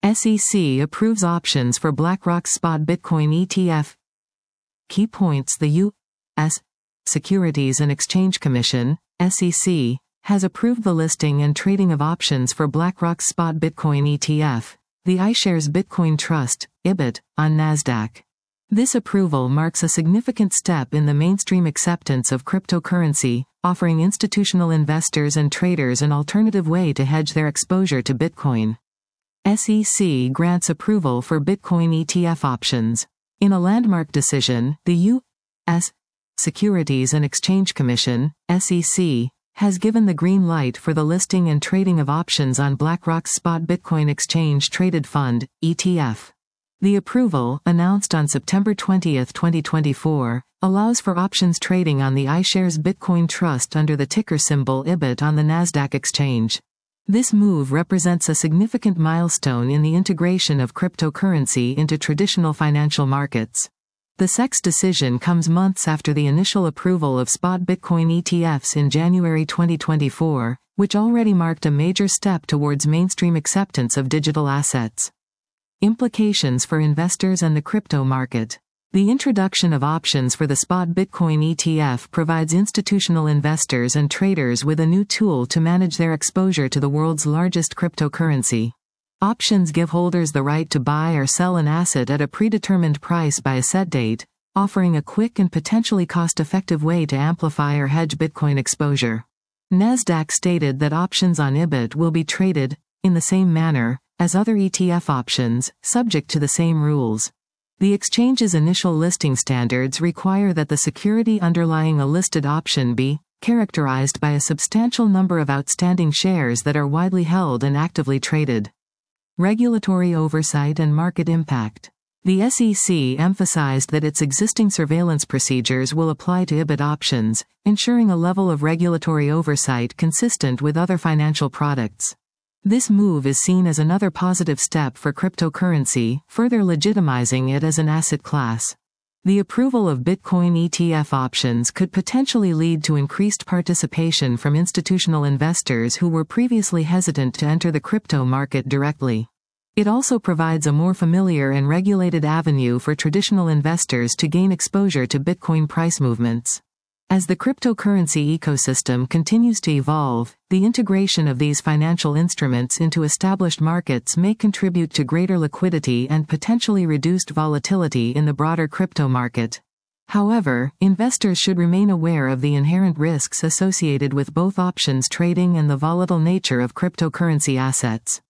SEC approves options for BlackRock's spot Bitcoin ETF. Key points: the U.S. Securities and Exchange Commission, SEC, has approved the listing and trading of options for BlackRock's spot Bitcoin ETF, the iShares Bitcoin Trust, IBIT, on Nasdaq. This approval marks a significant step in the mainstream acceptance of cryptocurrency, offering institutional investors and traders an alternative way to hedge their exposure to Bitcoin. SEC grants approval for Bitcoin ETF options. In a landmark decision, the U.S. Securities and Exchange Commission, SEC, has given the green light for the listing and trading of options on BlackRock's spot Bitcoin Exchange Traded Fund, ETF. The approval, announced on September 20, 2024, allows for options trading on the iShares Bitcoin Trust under the ticker symbol IBIT on the Nasdaq exchange. This move represents a significant milestone in the integration of cryptocurrency into traditional financial markets. The SEC's decision comes months after the initial approval of spot Bitcoin ETFs in January 2024, which already marked a major step towards mainstream acceptance of digital assets. Implications for investors and the crypto market. The introduction of options for the spot Bitcoin ETF provides institutional investors and traders with a new tool to manage their exposure to the world's largest cryptocurrency. Options give holders the right to buy or sell an asset at a predetermined price by a set date, offering a quick and potentially cost-effective way to amplify or hedge Bitcoin exposure. Nasdaq stated that options on IBIT will be traded, in the same manner, as other ETF options, subject to the same rules. The exchange's initial listing standards require that the security underlying a listed option be characterized by a substantial number of outstanding shares that are widely held and actively traded. Regulatory oversight and market impact. The SEC emphasized that its existing surveillance procedures will apply to IBIT options, ensuring a level of regulatory oversight consistent with other financial products. This move is seen as another positive step for cryptocurrency, further legitimizing it as an asset class. The approval of Bitcoin ETF options could potentially lead to increased participation from institutional investors who were previously hesitant to enter the crypto market directly. It also provides a more familiar and regulated avenue for traditional investors to gain exposure to Bitcoin price movements. As the cryptocurrency ecosystem continues to evolve, the integration of these financial instruments into established markets may contribute to greater liquidity and potentially reduced volatility in the broader crypto market. However, investors should remain aware of the inherent risks associated with both options trading and the volatile nature of cryptocurrency assets.